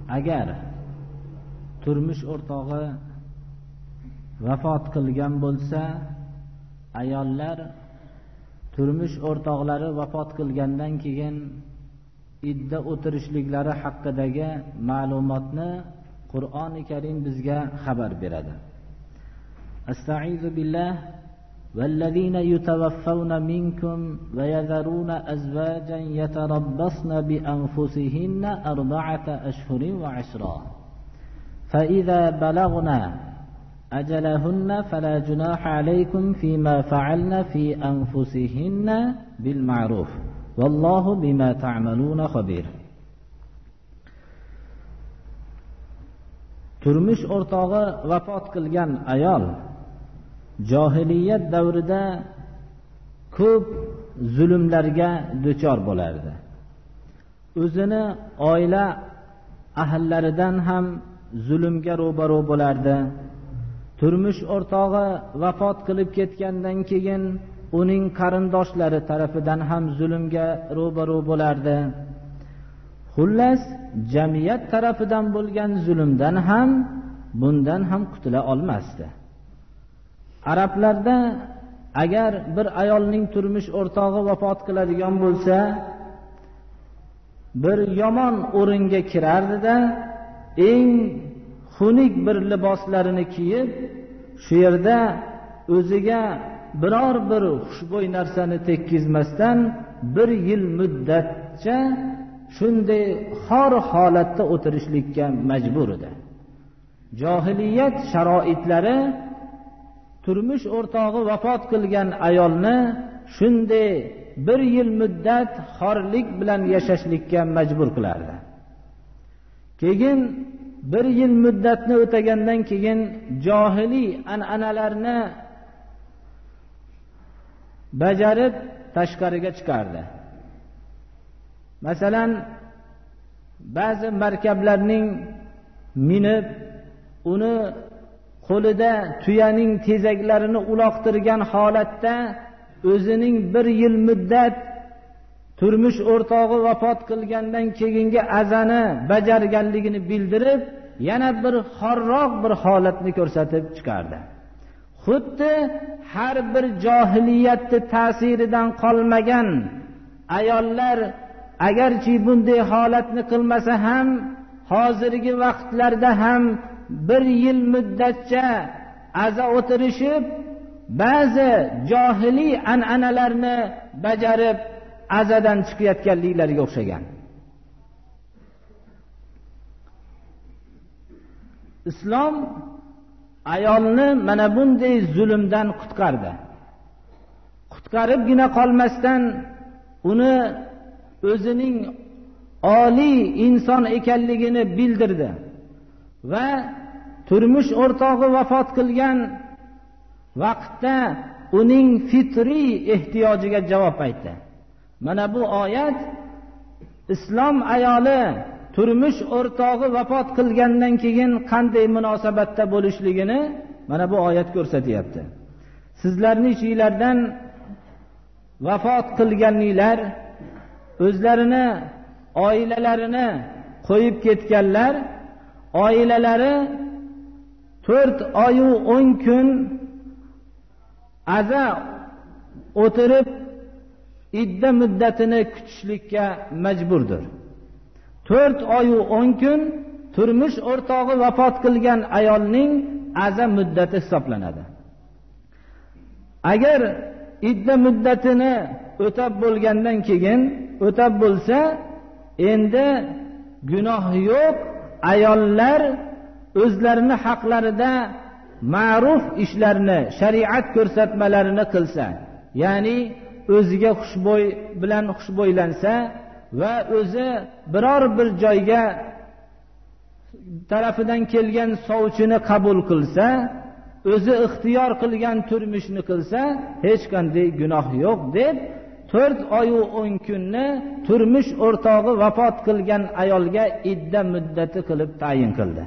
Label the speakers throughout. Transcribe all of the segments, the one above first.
Speaker 1: agar turmush o'rtog'i vafot qilgan bo'lsa, ayollar turmush o'rtoqlari vafot qilgandan keyin idda o'tirishliklari haqidagi ma'lumotni Qur'oni Karim bizga xabar beradi. Astaizu billah والذين يتوفون منكم ويذرون أزواجا يتربصن بأنفسهن 4 أشهر وعشرا فإذا بلغنا أجلهن فلا جناح عليكم فيما فعلن في أنفسهن بالمعروف والله بما تعملون خبير. Turmush o'rtog'i vafot qilgan ayol johiliyat davrida ko'p zulmlarga duchor bo'lardi. O'zini oila ahllaridan ham zulmga ro'baro bo'lardi. Turmush o'rtog'i vafot qilib ketgandan keyin uning qarindoshlari tarafidan ham zulmga ro'baro bo'lardi. Xullas, jamiyat tarafidan bo'lgan zulmdan ham bundan ham qutula olmasdi. Arablarda agar bir ayolning turmush o'rtog'i vafot qiladigan bo'lsa, bir yomon o'ringa kirardi-da, eng xunuk bir liboslarini kiyib, shu yerda o'ziga biror bir xushbo'y narsani tekkizmasdan 1 yil muddatcha shunday xor holatda o'tirishlikka majbur edi. Johiliyat sharoitlari turmush o'rtog'i vafot qilgan ayolni shunday 1 yil muddat xorlik bilan yashashlikka majbur qilardi. Keyin 1 yil muddatni o'tagandan keyin johiliy an'analarni bajarib tashqariga chiqardi. Masalan, ba'zi markablarning minib, uni qo'lida tuyaning tezaklarini uloqtirgan holatda o'zining 1 yil muddat turmush o'rtog'i vafot qilgandan keyingi azani bajarganligini bildirib, yana bir xorroq bir holatni ko'rsatib chiqardi. Xuddi har bir johiliyatning ta'siridan qolmagan ayollar agarchi bunday holatni qilmasa ham hozirgi vaqtlarda ham 1 yil muddatcha aza o'tirishib, ba'zi johiliy an'analarni bajarib azadan chiqayotganliklariga o'xshagan. Islom ayolni mana bunday zulmdan qutqardi. Qutqaribgina qolmasdan uni o'zining oliy inson ekanligini bildirdi va turmush o'rtog'i vafot qilgan vaqtda uning fitriy ehtiyojiga javob aytdi. Mana bu oyat islom ayoli turmush o'rtog'i vafot qilgandan keyin qanday munosabatda bo'lishligini mana bu oyat ko'rsatyapti. Sizlarning ichingizlardan vafot qilganlar, o'zlarini oilalarini qo'yib ketganlar, oilalari 4 oy 10 kun aza o'tirib idda muddatini kutishlikka majburdir. 4 oy 10 kun turmush o'rtog'i vafot qilgan ayolning aza muddati hisoblanadi. Agar idda muddatini o'tab bo'lgandan keyin o'tab bo'lsa, endi gunoh yo'q. Ayollar o'zlarini haqlarida ma'ruf ishlarni, shariat ko'rsatmalarini qilsa, ya'ni o'ziga xushbo'y bilan xushbo'ylansa va o'zi biror bir joyga tarafidan kelgan sovchini qabul qilsa, o'zi ixtiyor qilgan turmushni qilsa, hech qanday gunoh yo'q deb 4 oy 10 kunni turmush o'rtog'i vafot qilgan ayolga idda muddati qilib tayin qildi.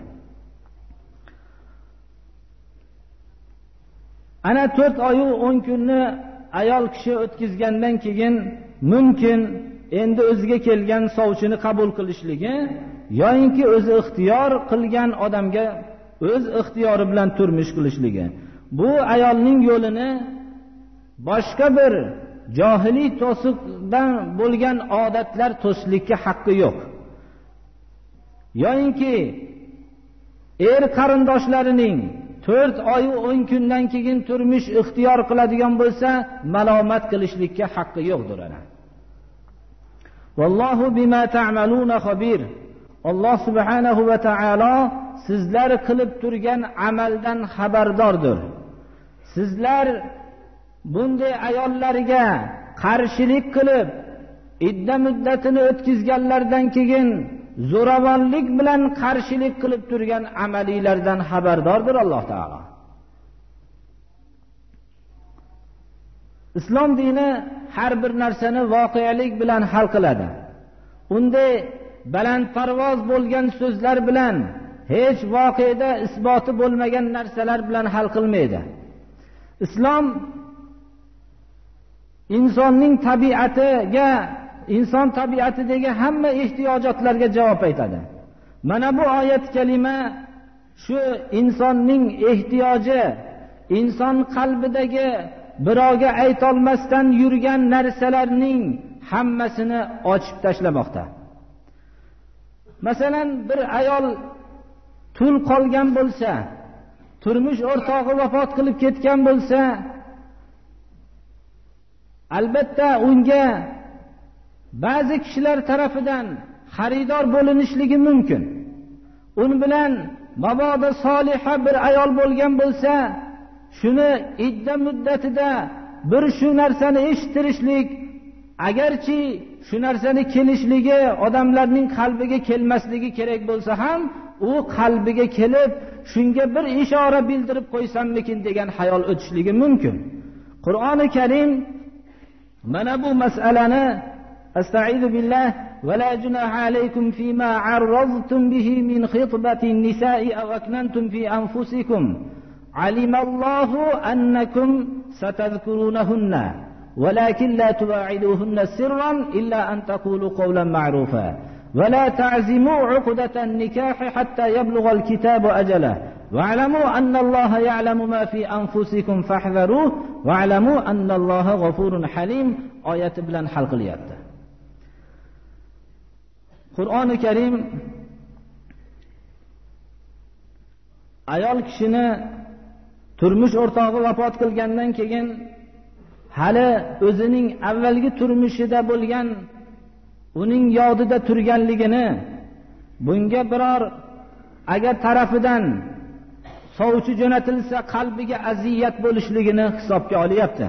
Speaker 1: Ana 4 oy 10 kunni ayol kishi o'tkazgandan keyin mumkin endi o'ziga kelgan sovchini qabul qilishligi yoinki o'zi ixtiyor qilgan odamga o'z ixtiyori bilan turmush qilishligi. Bu ayolning yo'lini boshqa bir johiliy to'siqdan bo'lgan odatlar to'sishlikka haqqi yo'q. yoinki qarindoshlarining 4 oy 10 kundan keyin turmush ixtiyor qiladigan bo'lsa, malomat qilishlikka haqqi yo'qdir ana. Vallohu bima ta'maluna xabir. Alloh subhanahu va taolo sizlar qilib turgan amaldan xabardordir. Sizlar bunday ayollarga qarshilik qilib idda muddatini o'tkazganlardan keyin zo'ravonlik bilan qarshilik qilib turgan amaliylardan xabardordir Alloh taolo. Islom dini har bir narsani voqelik bilan hal qiladi. Unday balandparvoz bo'lgan so'zlar bilan, hech voqeda isboti bo'lmagan narsalar bilan hal qilmaydi. Islom insonning tabiatiga, inson tabiatidagi hamma ehtiyojotlarga javob aytadi. Mana bu oyat kalima shu insonning ehtiyoji, inson qalbidagi birovga aytolmasdan yurgan narsalarning hammasini ochib tashlamoqda. Masalan, bir ayol tul qolgan bo'lsa, turmush o'rtog'i vafot qilib ketgan bo'lsa, albatta unga ba'zi kishilar tarafidan xaridor bo'linishligi mumkin. Un bilan mabodo soliha bir ayol bo'lgan bo'lsa, shuni idda muddatida bir shu narsani eshittirishlik, agarchi shu narsani kelishligi odamlarning qalbiga kelmasligi kerak bo'lsa ham, u qalbiga kelib shunga bir ishora bildirib qo'ysammikin degan xayol o'tishligi mumkin. Qur'oni Karim mana bu masalani Astaizu billah va la junaha alaykum fima arradtum bihi min khitbati an-nisa'i aw aknantum fi anfusikum alimallahu annakum satadhkurunahunna walakin la tuwa'iduhunna sirran illa an taqulu qawlan ma'rufa wa la ta'zimu 'uqdatan nikahi hatta yablugha al-kitabu ajalahu wa'lamu anna Allaha ya'lamu ma fi anfusikum fahdharuhu wa'lamu anna Allaha ghafurun halim oyati bilan hal qilyapti. Qur'oni Karim ayol kishini turmush o'rtog'i vafot qilgandan keyin hali o'zining avvalgi turmushida bo'lgan uning yodida turganligini, bunga biror agar tarafidan sovchi jo'natilsa qalbiga aziyat bo'lishligini hisobga olyapti.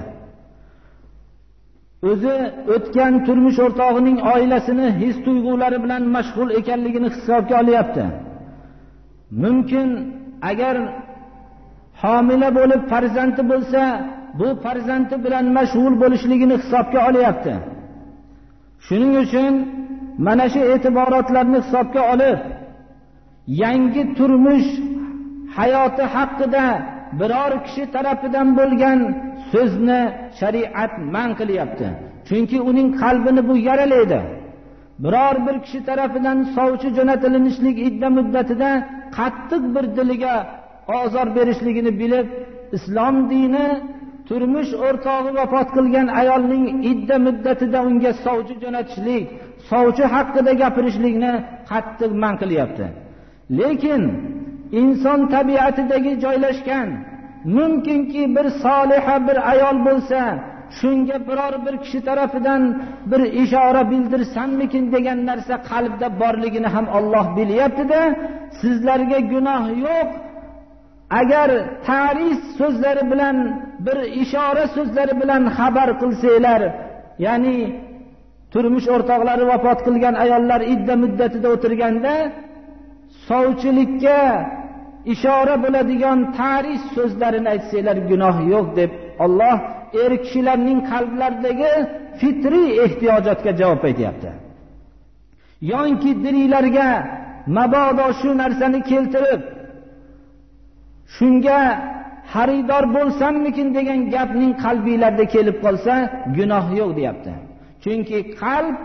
Speaker 1: O'zi o'tgan turmush o'rtog'ining oilasini his tuyg'ulari bilan mashg'ul ekanligini hisobga olyapti. Mumkin agar homila bo'lib farzandi bo'lsa, bu farzandi bilan mashg'ul bo'lishligini hisobga olyapti. Shuning uchun mana shu e'tiborotlarni hisobga olib, yangi turmush hayoti haqida biror kishi tarafidan bo'lgan so'zni shariat man qilyapti. Chunki uning qalbini bu yaralaydi. Biror bir kishi tarafidan sovchi jo'natilinishlik idda muddatida qattiq bir diliga ozor berishligini bilib, islom dini turmush o'rtog'i vafot qilgan ayolning idda muddatida unga sovchi jo'natishlik, sovchi haqida gapirishlikni qattiq man qilyapti. Lekin inson tabiatidagi joylashgan, mumkinki bir soliha bir ayol bo'lsa, shunga biror bir kishi tarafidan bir ishora bildirsammikin degan narsa qalbda borligini ham Alloh bilyapti-da, sizlarga gunoh yo'q. Agar ta'ris so'zlari bilan, bir ishora so'zlari bilan xabar qilsanglar, ya'ni turmush o'rtoqlari vafot qilgan ayollar idda muddatida o'tirganda sovchilikka ishora bo'ladigan ta'ris so'zlarini aytsanglar gunoh yo'q deb Alloh kishilarning qalblaridagi fitriy ehtiyojotga javob aytyapti. Yo'nki dirilarga mabodo shu narsani keltirib shunga xaridor bo'lsammikin degan gapning qalbinglarda kelib qolsa gunoh yo'q deyapti. Chunki qalb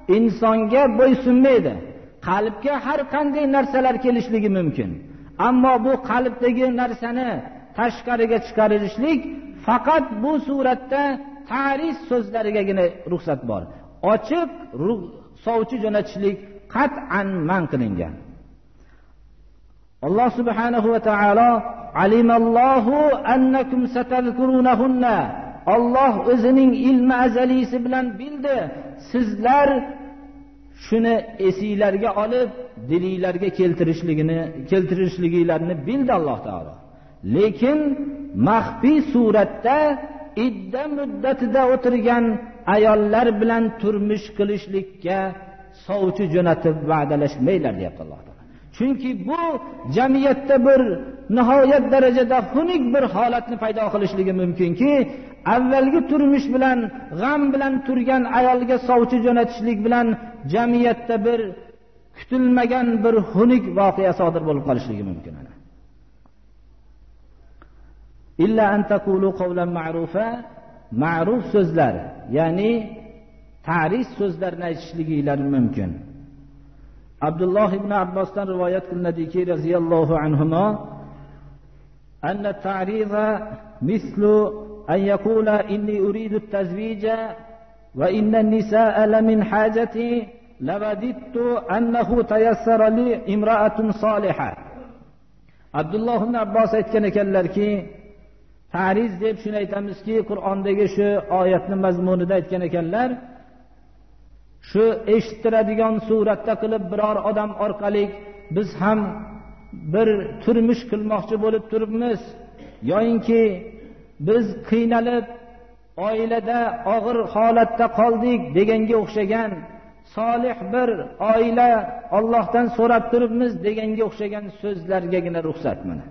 Speaker 1: insonga bo'ysunmaydi. Qalbga har qanday narsalar kelishligi mumkin. Ammo bu qalbdagi narsani tashqariga chiqarishlik faqat bu suratda ta'rif so'zlarigagina ruxsat bor. Ochiq sovchi jo'natishlik qat'an man qilingan. Alloh subhanahu va taolo alimallohu annakum satazkurunahunna. Alloh o'zining ilmi azalisi bilan bildi. Sizlar shuni esinglarga olib, dilinglarga keltirishligingizni bildi Alloh taolo. Lekin maxfiy suratda idda muddatida o'tirgan ayollar bilan turmush qilishlikka sovchi jo'natib va'dalashmanglar deyapti Alloh taolo. Chunki bu jamiyatda bir nihoyat darajada xunuk bir holatni paydo qilishligi mumkinki, avvalgi turmush bilan g'am bilan turgan ayolga sovchi jo'natishlik bilan jamiyatda bir kutilmagan bir xunuk voqea sodir bo'lib qolishligi mumkin. Illa an taqulu qawlan ma'rufa, ma'ruf so'zlar, ya'ni ta'rif so'zlarni aytishligilar mumkin. Abdulloh ibn Abbosdan rivoyat qilinadiki, radhiyallohu anhuma, anna ta'riza mislu an yaqula inni uridu at-tazwija wa inna an-nisaa la min hajati lawadittu annahu tayassara li imra'atun salihah. Abdulloh ibn Abbos aytgan ekanlarki, ta'riz deb shuni aytamizki, Qur'ondagi shu oyatning mazmunida aytgan ekanlar, shu eshittiradigan suratda qilib biror odam orqali biz ham bir turmush qilmoqchi bo'lib turibmiz, yoinki biz qiynalib oilada og'ir holatda qoldik deganga o'xshagan, solih bir oila Allohdan so'rab turibmiz deganga o'xshagan so'zlargagina ruxsat. Mana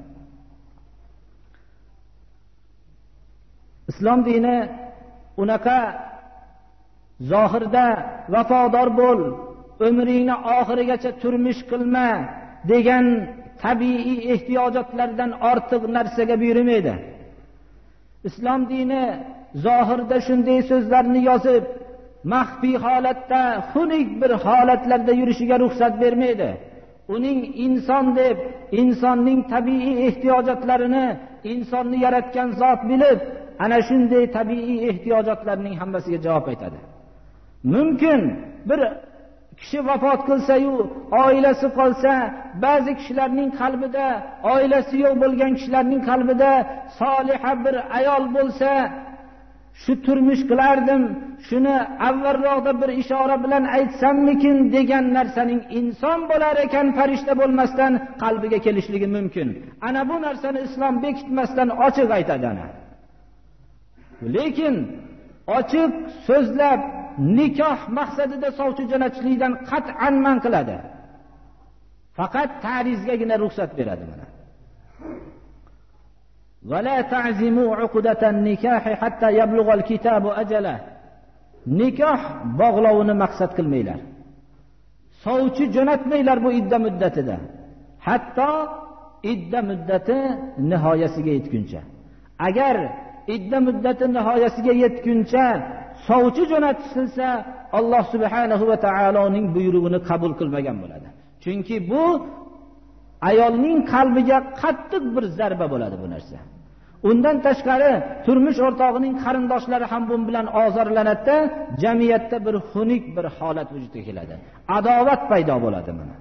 Speaker 1: islom dini unaqa zohirda vafodor bo'l, umringni oxirigacha turmush qilma degan tabiiy ehtiyojotlardan ortiq narsaga buyurmaydi. Islom dini zohirda shunday so'zlarni yozib, maxfiy holatda, xunuk bir holatlarda yurishiga ruxsat bermaydi. Uning inson deb, insonning tabiiy ehtiyojotlarini insonni yaratgan zot bilib, ana shunday tabiiy ehtiyojotlarning hammasiga javob aytadi. Mumkin bir kishi vafot qilsa-yu, oilasi qolsa, ba'zi kishilarning qalbida, oilasi yo'q bo'lgan kishilarning qalbida soliha bir ayol bo'lsa, shu turmush qilardim, shuni avvalroqda bir ishora bilan aytsammikin degan narsaning inson bo'lar ekan, farishta bo'lmasdan qalbiga kelishligi mumkin. Ana bu narsani islom bekitmasdan ochiq aytadi ana. Lekin ochiq so'zlab nikoh maqsadida sovchi jo'natishlikdan qat'an man qiladi. Faqat ta'rizgagina ruxsat beradi mana. ولا تعزموا عقدة النكاح حتى يبلغ الكتاب أجله. Nikoh bog'lovini maqsad qilmanglar. Sovchi jo'natmanglar bu idda muddatida. Hatto idda muddati nihoyasiga yetguncha. Agar idda muddati nihoyasiga yetguncha sovchi jo'natilsa, Alloh subhanahu va taoloning buyrug'ini qabul qilmagan bo'ladi. Chunki bu ayolning qalbiga qattiq bir zarba bo'ladi bu narsa. Undan tashqari turmush o'rtog'ining qarindoshlari ham bu bilan ozorlanadi, jamiyatda bir xunuk bir holat vujudga keladi. Adovat paydo bo'ladi mana.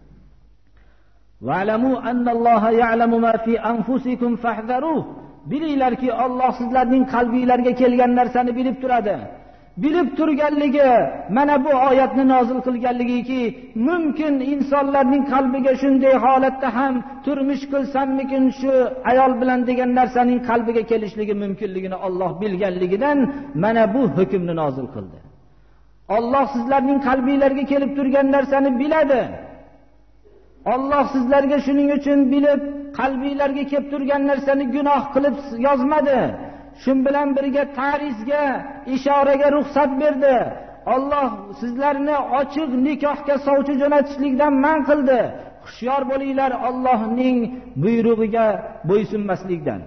Speaker 1: Wa'lamu annalloha ya'lamu ma fi anfusikum fahdharuh. Bilinglarki, Alloh sizlarning qalbingizlarga kelgan narsani bilib turadi. Bilib turganligi mana bu oyatni nozil qilganligiki, mumkin insonlarning qalbiga shunday holatda ham turmush qilsammikin shu ayol bilan degan narsaning qalbiga kelishligi mumkinligini Alloh bilganligidan mana bu hukmni nozil qildi. Alloh sizlarning qalbingizlarga kelib turgan narsani biladi. Alloh sizlarga shuning uchun bilib qalbingizlarga kelib turgan narsani gunoh qilib yozmadi. Shun bilan birga ta'rizga, ishoraga ruxsat berdi. Alloh sizlarni ochiq nikohga sovchi jo'natishlikdan man qildi. Xushyor bo'linglar Allohning buyrug'iga bo'ysunmaslikdan.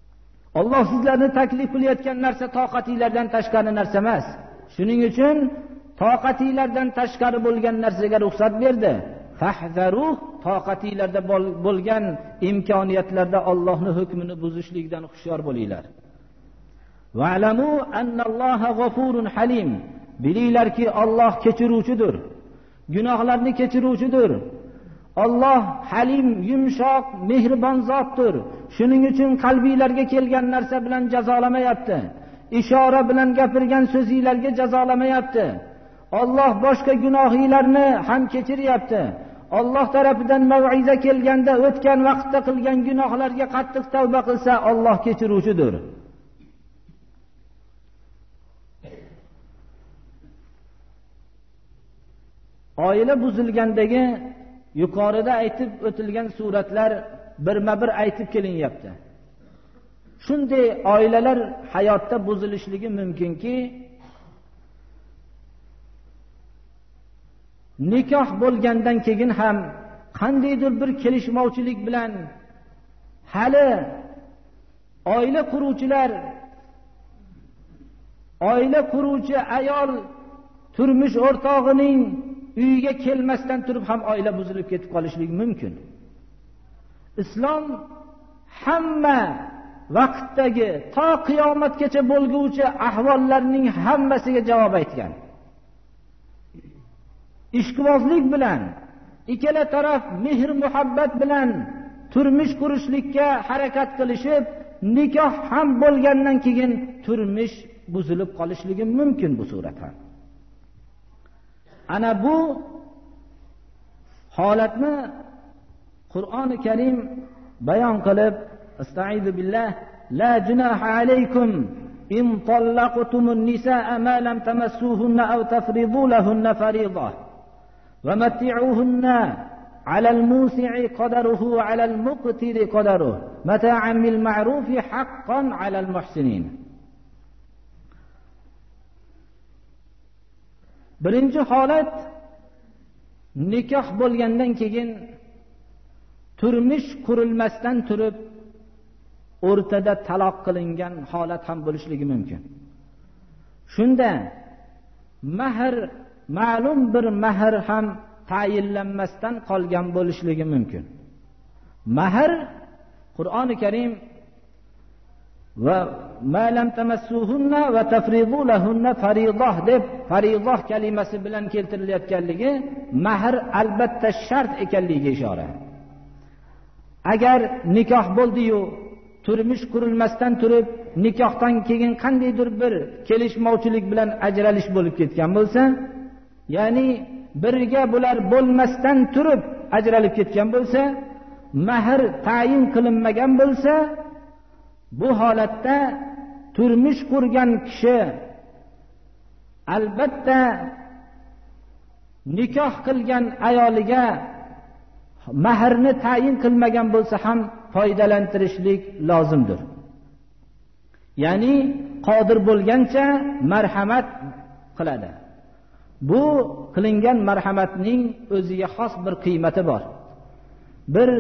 Speaker 1: Alloh sizlarni taklif qilayotgan narsa toqatingizlardan tashqari narsa emas. Shuning uchun toqatinglardan tashqari bo'lgan narsaga ruxsat berdi. Fahzaruh, toqatinglarda bo'lgan imkoniyatlarda Allohning hukmini buzishlikdan hushyor bo'linglar. Va'lamu annalloha g'afurun halim. Bilinglarki Alloh kechiruvchidir. Gunohlarni kechiruvchidir. Alloh halim, yumshoq, mehribon zotdir. Shuning uchun qalbinglarga kelgan narsa bilan jazolamayapti. Ishora bilan gapirgan so'zinglarga jazolamayapti. Alloh boshqa gunohinglarni ham kechiryapti. Alloh tarafidan mav'iza kelganda o'tgan vaqtda qilgan gunohlarga qattiq tavba qilsa, Alloh kechiruvchidir. Oila buzilgandagi yuqorida aytib o'tilgan suratlar birma-bir aytib kelinyapti. Shunday oilalar hayotda buzilishligi mumkinki, nikoh bo'lgandan keyin ham qandaydir bir kelishmovchilik bilan hali oila quruvchi ayol turmush o'rtog'ining uyiga kelmasdan turib ham oila buzilib ketib qolishligi mumkin. Islom hamma vaqtdagi to qiyomatgacha bo'lguvchi ahvollarning hammasiga javob aytgan. Ishqibozlik bilan ikkala taraf mehr muhabbat bilan turmush qurishlikka harakat qilishib, nikoh ham bo'lgandan keyin turmush buzilib qolishligi mumkin bu suratda. Ana bu holatni Qur'oni Karim bayon qilib, Estaizu billah, la junaha alaykum in tallaqtumun nisaa ma lam tamassuhunna aw tafridu lahunna fariidah wa matti'uhunna 'ala al-musi'i qadaruhu wa 'ala al-muqtiri qadaruhu mata'an bil ma'rufi haqqan 'ala al-muhsinin. Birinchi holat, nikoh bo'lgandan keyin turmush qurilmasdan turib o'rtada taloq qilingan holat ham bo'lishligi mumkin. Shunda mahr, ma'lum bir mahr ham tayinlanmasdan qolgan bo'lishligi mumkin. Mahr Qur'oni Karim va ma lam tamassuhunna va tafridu lahunna fariidah deb fariidah kalimasi bilan keltirilayotganligi mahr albatta shart ekanligiga ishora. Agar nikoh bo'ldi-yu, turmush qurilmasdan turib nikohdan keyin qandaydir bir kelishmovchilik bilan ajralish bo'lib ketgan bo'lsa, ya'ni birga bular bo'lmasdan turib ajralib ketgan bo'lsa, mahr tayin qilinmagan bo'lsa, bu holatda turmush qurgan kishi albatta nikoh qilgan ayoliga mahrni tayin qilmagan bo'lsa ham foydalantirishlik lozimdir. Ya'ni qodir bo'lgancha marhamat qiladi. Bu qilingan marhamatning o'ziga xos bir qiymati bor. Bir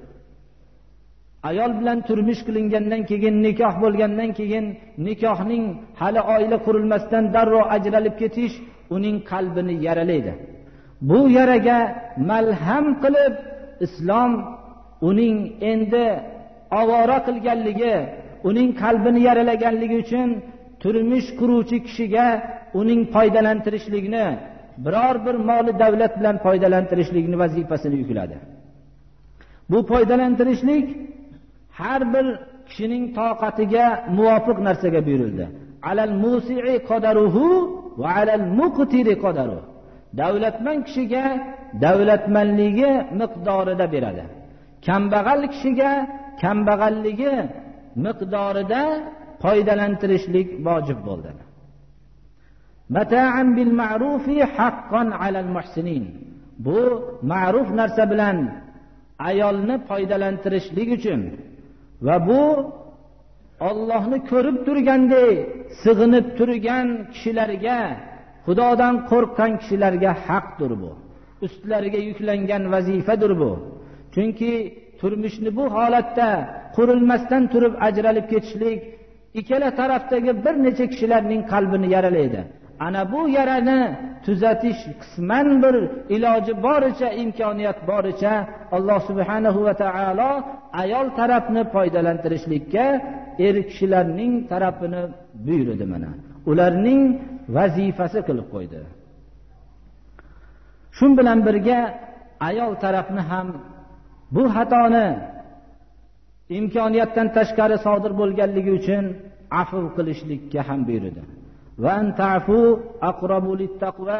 Speaker 1: ayol bilan turmush qilingandan keyin, nikoh bo'lgandan keyin, nikohning hali oila qurilmasdan darrov ajralib ketish uning qalbini yaralaydi. Bu yaraga malham qilib Islom uning endi ovora qilganligi, uning qalbini yaralaganligi uchun turmush quruvchi kishiga uning foydalantirishlikni, biror bir moli davlat bilan foydalantirishlikni vazifasini yukladi. Bu foydalantirishlik har bir kishining toqatiga muvofiq narsaga buyurildi. Alal musi'i qadaruhu va alal muqtiri qadaruhu. Davlatman kishiga davlatmanligi miqdorida beradi. Kambag'al kishiga kambag'alligi miqdorida foydalantirishlik vojib bo'ldi. Mata'an bil ma'rufi haqqan 'alal muhsinin. Bu ma'ruf narsa bilan ayolni foydalantirishlik uchun va bu Allohni ko'rib turgandek sig'inib turgan kishilarga, Xudodan qo'rqqan kishilarga haqdir bu. Ustlariga yuklangan vazifadir bu. Chunki turmushni bu holatda qurilmasdan turib ajralib ketishlik ikkala tarafdagi bir necha kishilarning qalbini yaralaydi. ana bu yarani tuzatish qisman bir iloji boricha, imkoniyat boricha Alloh subhanahu va taolo ayol tarafni foydalantirishlikka er kishilarning tarafini buyurdi. Mana ularning vazifasi qilib qo'ydi. Shun bilan birga ayol tarafni ham bu xatoni imkoniyatdan tashqari sodir bo'lganligi uchun afv qilishlikka ham buyurdi. Va anta'fu aqrabu lit-taqwa.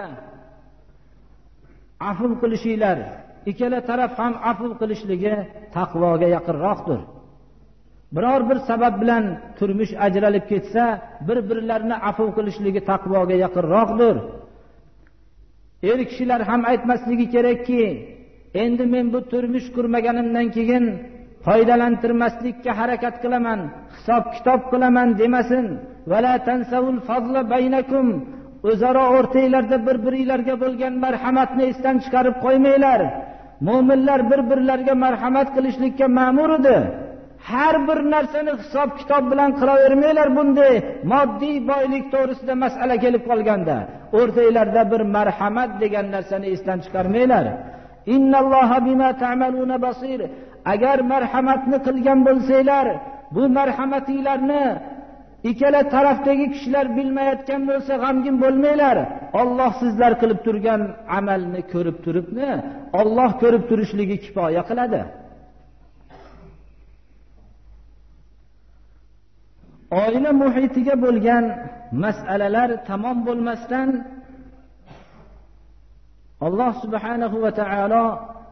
Speaker 1: Afv qilishinglar, ikkala taraf ham afv qilishligi taqvoga yaqinroqdir. Biror bir sabab bilan turmush ajralib ketsa, bir-birlarini afv qilishligi taqvoga yaqinroqdir. Er kishilar ham aytmasligi kerakki, endi men bu turmush qurmaganimdan keyin foydalantirmaslikka harakat qilaman, hisob kitob qilaman demasin. Vala tansavul fazla baynakum. O'zaro o'rtanglarda bir-biringlarga bo'lgan marhamatni esdan chiqarib qo'ymanglar. Mu'minlar bir-birlariga marhamat qilishlikka ma'mur edi. Har bir narsani hisob kitob bilan qilavermanglar. Bunday moddiy boylik to'g'risida masala kelib qolganda, o'rtanglarda bir marhamat degan narsani esdan chiqarmanglar. Innalloha bima ta'maluna basir. Agar marhamatni qilgan bo'lsanglar, bu marhamatinglarni ikkala tarafdagi kishilar bilmayotgan bo'lsa g'amgin bo'lmanglar. Alloh sizlar qilib turgan amalni ko'rib turibni, Alloh ko'rib turishligi kifoya qiladi. Oila muhitiga bo'lgan masalalar tamom bo'lmasdan Alloh subhanahu va taolo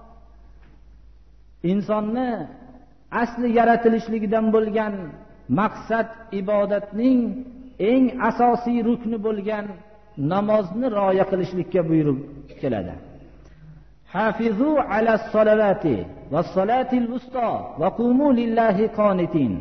Speaker 1: insonni asli yaratilishligidan bo'lgan maqsad ibodatning eng asosiy rukni bo'lgan namozni rioya qilishlikka buyurib keladi. Hafizu alas salavati vas salatil wusta va qumu lillahi qanitin.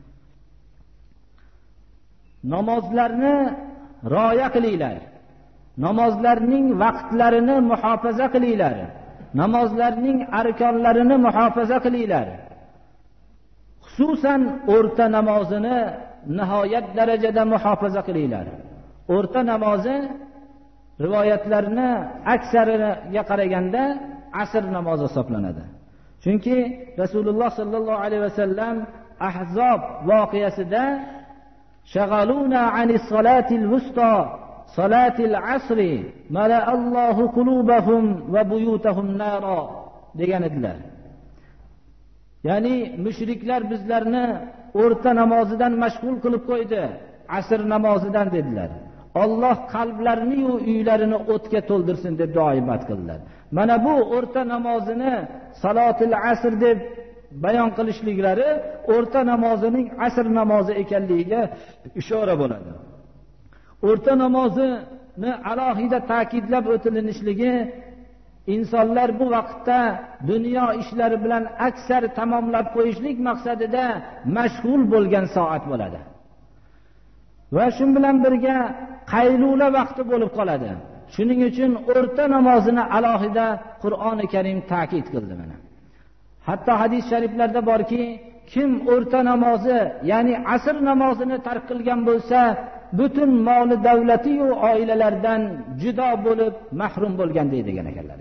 Speaker 1: Namozlarni rioya qilinglar. Namozlarning vaqtlarini muhofaza qilinglar. Namozlarning arkonlarini muhofaza qilinglar. Xususan o'rta namozini nihoyat darajada muhofaza qilinglar. O'rta namozi rivoyatlarni aksariga qaraganda asr namozi hisoblanadi. Chunki Rasululloh sallallohu alayhi vasallam Ahzob voqeasida shag'aluna anis salatil wusta salatil asri mala Allohu qulubahum va buyutahum nara degan edilar. Ya'ni mushriklar bizlarni o'rta namozidan mashg'ul qilib qo'ydi, asr namozidan dedilar. Alloh qalblarini va uylarini o'tga to'ldirsin deb duoibat qildilar. Mana bu o'rta namozini salotil asr deb bayon qilishliklari o'rta namozining asr namozi ekanligiga ishora bo'ladi. O'rta namozini alohida ta'kidlab o'tilishligi insonlar bu vaqtda dunyo ishlari bilan aksar tamomlab qo'yishlik maqsadida mashg'ul bo'lgan soat bo'ladi. Va shun bilan birga qaylula vaqti bo'lib qoladi. Shuning uchun o'rta namozini alohida Qur'oni Karim ta'kid qildi mana. Hatto hadis shariflarda borki, kim o'rta namozi, ya'ni asr namozini tark qilgan bo'lsa, butun moli davlati va oilalardan judo bo'lib mahrum bo'lgan deydigan ekanlar.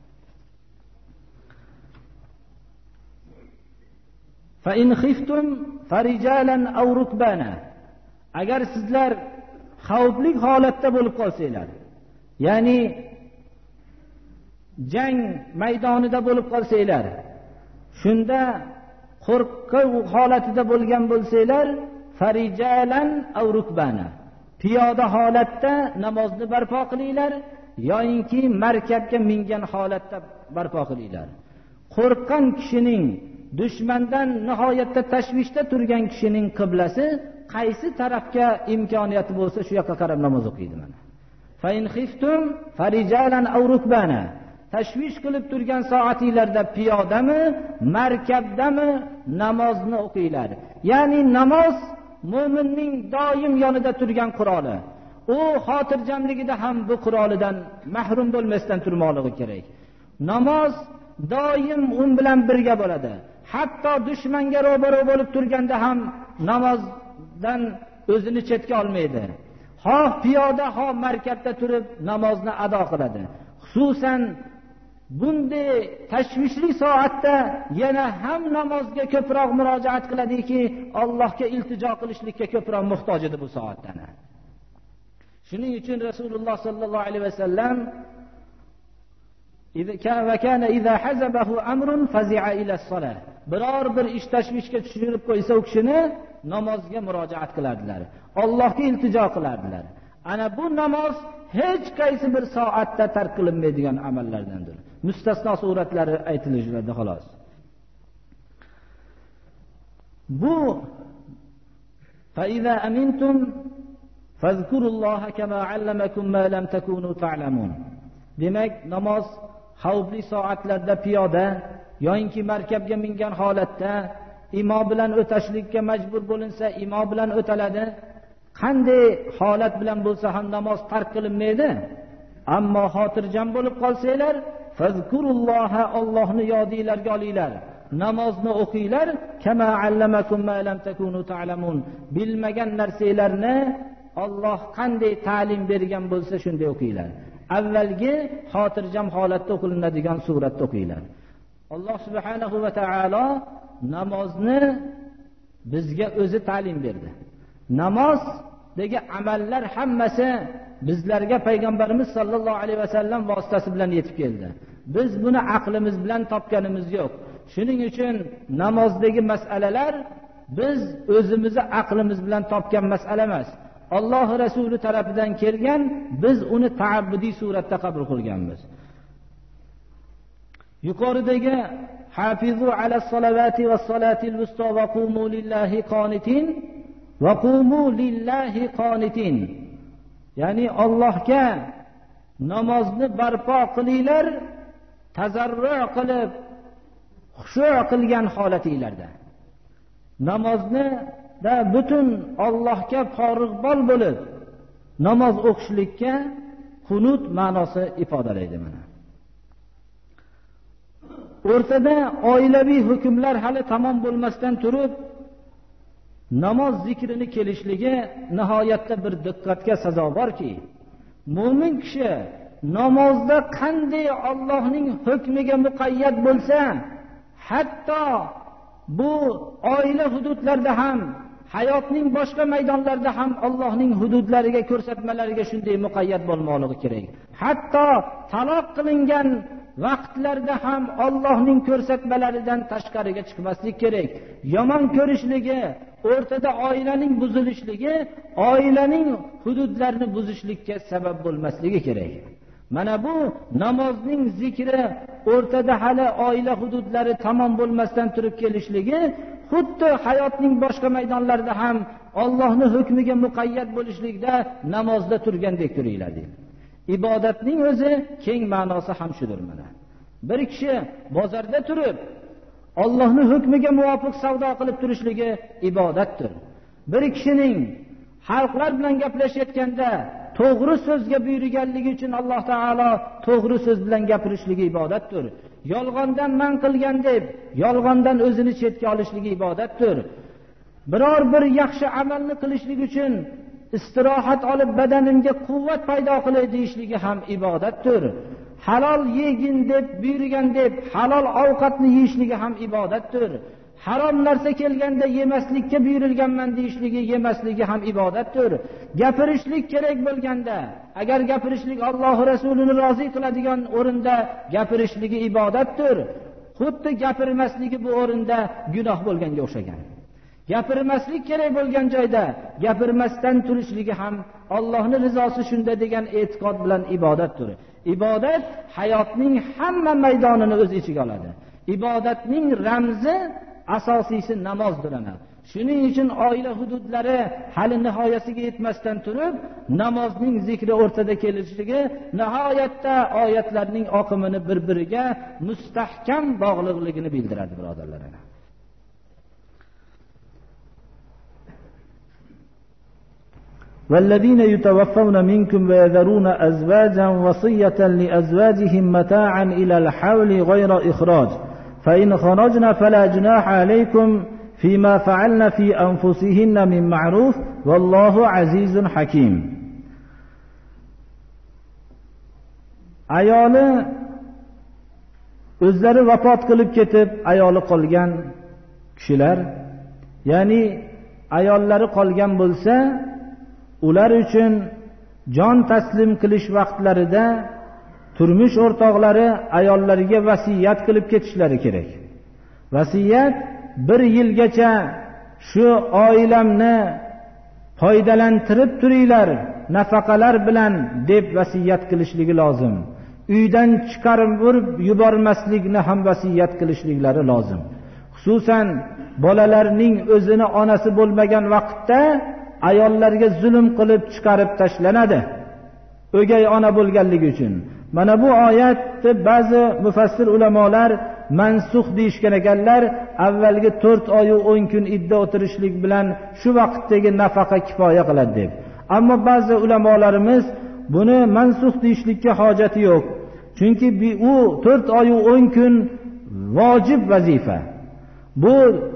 Speaker 1: Fa in khiftum farijalan aw rukbana. Agar sizlar xavfli holatda bo'lib qolsanglar, ya'ni jang maydonida bo'lib qolsanglar, shunda qo'rquv holatida bo'lgan bo'lsanglar, farijalan aw rukbana. Piyoda holatda namozni barpo qilinglar yoinki markabga mingan holatda barpo qilinglar. Qo'rqqan kishining, dushmandan nihoyatda tashvishda turgan kishining qiblasi qaysi tarafga imkoniyati bo'lsa shu yoqqa qarab namoz o'qiydi mana. Fa in khiftum farijalan aw rukbana. Tashvish qilib turgan soatinglarda piyodami, markabdami namozni o'qinglar. Ya'ni namoz mu'minning doim yonida turgan quroli. U xotirjamligida ham bu qurolidan mahrum bo'lmasdan turmoqligi kerak. Namoz doim un bilan birga bo'ladi. Hatto dushmanga ro'baro bo'lib turganda ham namozdan o'zini chetga olmaydi. ha piyoda ha markabda turib namozni ado qiladi. Xususan bunday tashvishli soatda yana ham namozga ko'proq murojaat qiladiki, Allohga iltijo qilishlikka ko'proq muhtoj edi bu soatdan. Shuning uchun Rasululloh sallallohu alayhi vasallam biror bir ish tashvishga tushirib qo'ysa u kishini namozga murojaat qilardilar, Allohga iltijo qilardilar. Ana bu namoz hech qaysi bir soatda tark qilinmaydigan amallardandir. Mustasno suratlari aytilishlarda xolos. Bu فَإِذَا أَمِنْتُمْ فَاذْكُرُوا اللَّهَ كَمَا عَلَّمَكُمْ مَا لَمْ تَكُونُوا تَعْلَمُونَ. Demak, namoz xavfli soatlarda piyoda yoki markabga mingan holatda imo bilan o'tashlikka majbur bo'linsa imo bilan o'taladi. Qanday holat bilan bo'lsa ham namoz tark qilinmaydi. Ammo xotirjam bo'lib qolsanglar, fazkurulloha, Allohni yodinglarga olinglar, namozni o'qinglar, kama allamakum ma lam takunu ta'lamun. Bilmagan narsalarni Alloh qanday ta'lim bergan bo'lsa shunday o'qinglar. Avvalgi xotirjam holatda o'qilinadigan suratda o'qinglar. Alloh subhanahu va taolo namozni bizga o'zi ta'lim berdi. Namozdagi amallar hammasi bizlarga payg'ambarimiz sollallohu alayhi vasallam vositasi bilan yetib keldi. Biz buni aqlimiz bilan topganimiz yo'q. Shuning uchun namozdagi masalalar biz o'zimizni aqlimiz bilan topgan masala emas. Alloh rasuli tarafidan kelgan, biz uni ta'abbudiy suratda qabul qilganmiz. Yuqoridagi hafizu ala salavati va salatil wusta va qumu lillahi qanitin va qumu lillahi qanitin. Ya'ni Allohga namozni barpo qilinglar, tazarru qilib, xushu' qilgan holatinglarda. Namozni da butun Allohga forig'bol bo'lib namoz o'qishlikka qunut ma'nosi ifodalaydi mana. O'rtada oilaviy hukmlar hali tamom bo'lmasdan turib namoz zikrini kelishligi nihoyatda bir diqqatga sazovorki, mu'min kishi namozda qanday Allohning hukmiga muqayyat bo'lsa, hatto bu oila hududlarida ham, hayotning boshqa maydonlarida ham Allohning hududlariga, ko'rsatmalariga shunday muqayyat bo'lmoqligi kerak. Hatto taloq qilingan vaqtlarda ham Allohning ko'rsatmalaridan tashqariga chiqmaslik kerak. Yomon ko'rishligi, o'rtada oilaning buzilishligi, oilaning hududlarini buzishlikka sabab bo'lmasligi kerak. Mana bu namozning zikri o'rtada hali oila hududlari tamom bo'lmasdan turib kelishligi, xuddi hayotning boshqa maydonlarida ham Allohning hukmiga muqayyat bo'lishlikda namozda turgandek turinglar deydi. Ibodatning o'zi keng ma'nosi ham shudir mana. Bir kishi bozorda turib Allohning hukmiga muvofiq savdo qilib turishligi ibodatdir. Bir kishining xalqlar bilan gaplashayotganda to'g'ri so'zga buyurganligi uchun Alloh taolo to'g'ri so'z bilan gapirishligi ibodatdir. Yolg'ondan man qilgan deb yolg'ondan o'zini chetga olishligi ibodatdir. Biror bir yaxshi amalni qilishlik uchun istirohat olib badanimga quvvat paydo qilay deyishligi ham ibodatdir. Halol yegin deb buyurgan deb halol ovqatni yeyishligi ham ibodatdir. Harom narsa kelganda yemaslikka buyurilganman deyishligi, yemasligi ham ibodatdir. Gapirishlik kerak bo'lganda, agar gapirishlik Alloh rasulini rozi qiladigan o'rinda gapirishligi ibodatdir. Xuddi gapirmasligi bu o'rinda gunoh bo'lganga o'xshagan. Gapirmaslik kerak bo'lgan joyda gapirmasdan turishligi ham Allohning rizosi shunda degan e'tiqod bilan ibodatdir. Ibodat hayotning hamma maydonini o'z ichiga oladi. Ibodatning ramzi asosiysi namozdir ana. Shuning uchun oila hududlari hali nihoyasiga yetmasdan turib, namozning zikri o'rtada kelishligi nihoyatda oyatlarning oqimini bir-biriga mustahkam bog'liqligini bildiradi, birodarlar.
Speaker 2: والذين يتوفون منكم ويذرون أزواجا وصية لأزواجهم متاعا إلى الحول غير إخراج فإن خرجنا فلا جناح عليكم فيما فعلن في أنفسهن من معروف والله عزيز حكيم. ayoli o'zlari vafot qilib ketib ayoli qolgan kishilar, ya'ni ayollari qolgan bo'lsa, ular uchun jon taslim qilish vaqtlarida turmush o'rtoqlari ayollariga vasiyat qilib ketishlari kerak. Vasiyat 1 yilgacha shu oilamni foydalantirib turinglar nafaqalar bilan deb vasiyat qilishligi lozim. Uydan chiqarib yubormaslikni ham vasiyat qilishliklari lozim. Xususan bolalarning o'zini onasi bo'lmagan vaqtda ayollarga zulm qilib chiqarib tashlanadi, o'gay ona bo'lganligi uchun. Mana bu oyatni ba'zi mufassir ulamolar mansux deyishgan ekanlar. Avvalgi 4 oy 10 kun idda o'tirishlik bilan shu vaqtdagi nafaqa kifoya qiladi deb. Ammo ba'zi ulamolarimiz buni mansux deyishlikka hojati yo'q. Chunki u 4 oy 10 kun vojib vazifa. Bu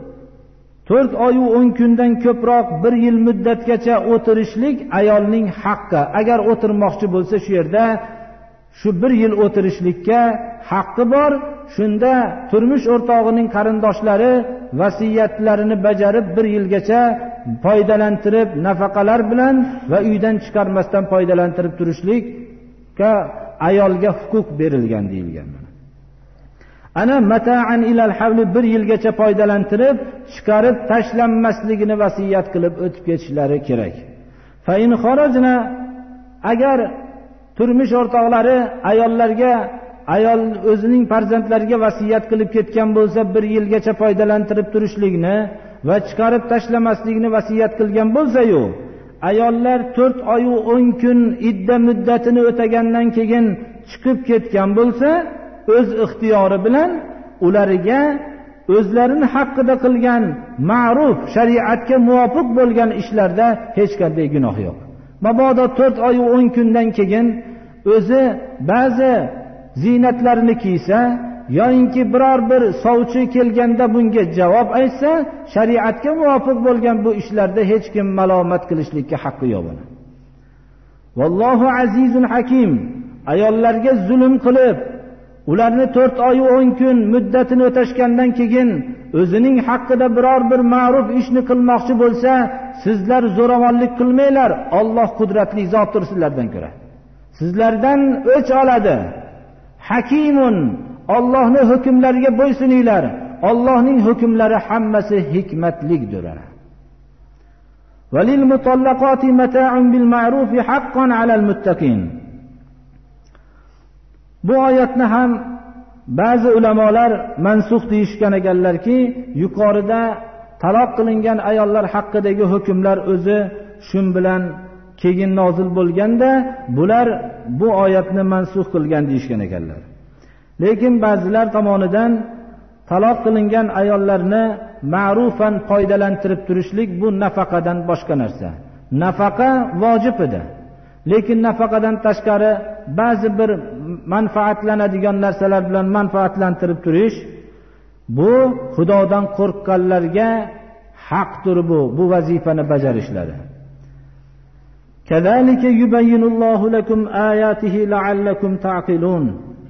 Speaker 2: 4 oy 10 kundan ko'proq 1 yil muddatgacha o'tirishlik ayolning haqqi. Agar o'tirmoqchi bo'lsa shu yerda shu 1 yil o'tirishlikka haqqi bor. Shunda turmush o'rtog'ining qarindoshlari vasiyatlarini bajarib 1 yilgacha foydalantirib nafaqalar bilan va uydan chiqarmasdan foydalantirib turishlikka ayolga huquq berilgan deyilgan. Ana mata'an ilal havli 1 yilgacha foydalantirib chiqarib tashlanmasligini vasiyat qilib o'tib ketishlari kerak. Fa in kharajna, agar turmush o'rtoqlari ayollarga, ayol o'zining farzandlariga vasiyat qilib ketgan bo'lsa 1 yilgacha foydalantirib turishlikni va chiqarib tashlamaslikni vasiyat qilgan bo'lsa-yu, ayollar 4 oy 10 kun idda muddatini o'tagandan keyin chiqib ketgan bo'lsa, o'z ixtiyori bilan ularga o'zlarini haqqida qilgan ma'ruf, shariatga muvofiq bo'lgan ishlarda hech qanday gunoh yo'q. Mabodo 4 oy 10 kundan keyin o'zi ba'zi ziynatlarini kiysa yoinki biror bir sovchi kelganda bunga javob aytsa, shariatga muvofiq bo'lgan bu ishlarda hech kim malomat qilishlikka haqqi yo'q buni. Vallohu azizun hakim. Ayollarga zulm qilib ularni 4 oy 10 kun muddatini o'tashgandan keyin o'zining haqqida biror bir ma'ruf ishni qilmoqchi bo'lsa, sizlar zo'ravonlik qilmanglar. Alloh qudratli zotdir sizlardan ko'ra. Sizlardan o'ch oladi. Hakimun, Allohning hukmlariga bo'ysuninglar. Allohning hukmlari hammasi hikmatlikdir. Valil mutallaqati mata'un bil ma'ruf haqqan 'alal muttaqin. Bu oyatni ham ba'zi ulamolar mansux deyishgan ekanlarki, yuqorida taloq qilingan ayollar haqidagi hukmlar o'zi shun bilan keyin nozil bo'lganda bular bu oyatni mansux qilgan deyishgan ekanlar. Lekin ba'zilar tomonidan taloq qilingan ayollarni ma'rufan foydalantirib turishlik bu nafaqadan boshqa narsa. Nafaqa vojib edi. Lekin nafaqadan tashqari ba'zi bir manfaatlanadigan narsalar bilan manfaatlantirib turish, bu Xudodan qo'rqqanlarga haqdir bu vazifani bajarishlari. Kazalika yubayyinullohu lakum ayatihi la'allakum ta'qilun.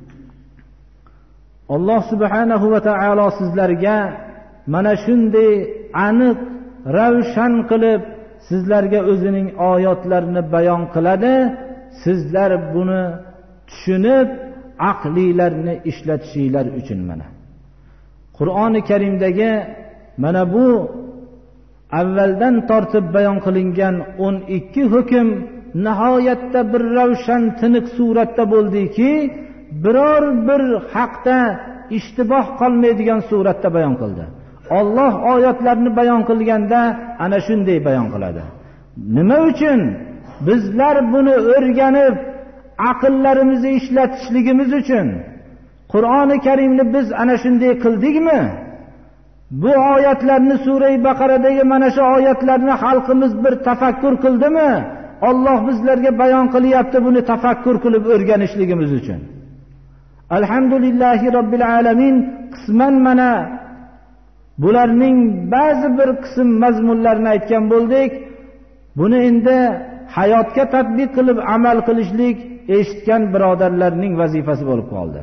Speaker 2: Alloh subhanahu va taolo sizlarga mana shunday aniq, ravshan qilib sizlarga o'zining oyatlarini bayon qiladi. Sizlar buni tushunib aqlilarni ishlatishinglar uchun mana. Qur'oni Karimdagi mana bu avvaldan tortib bayon qilingan 12 hukm nihoyatda bir ravshan, tiniq suratda bo'ldiki, biror bir haqda ishtiboh qolmaydigan suratda bayon qildi. Alloh oyatlarni bayon qilganda ana shunday bayon qiladi. Nima uchun? Bizlar buni o'rganib, aqllarimizni ishlatishligimiz uchun. Qur'oni Karimni biz ana shunday qildikmi? Bu oyatlarni Sura-i Baqaradagi mana shu oyatlarni xalqimiz bir tafakkur qildimi? Alloh bizlarga bayon qilyapti buni tafakkur qilib o'rganishligimiz uchun. Alhamdulillahi Robbil alamin. Qisman mana bularning ba'zi bir qism mazmunlarini aytgan bo'ldik. Buni endi hayotga tatbiq qilib amal qilishlik eshitgan birodarlarning vazifasi bo'lib qoldi.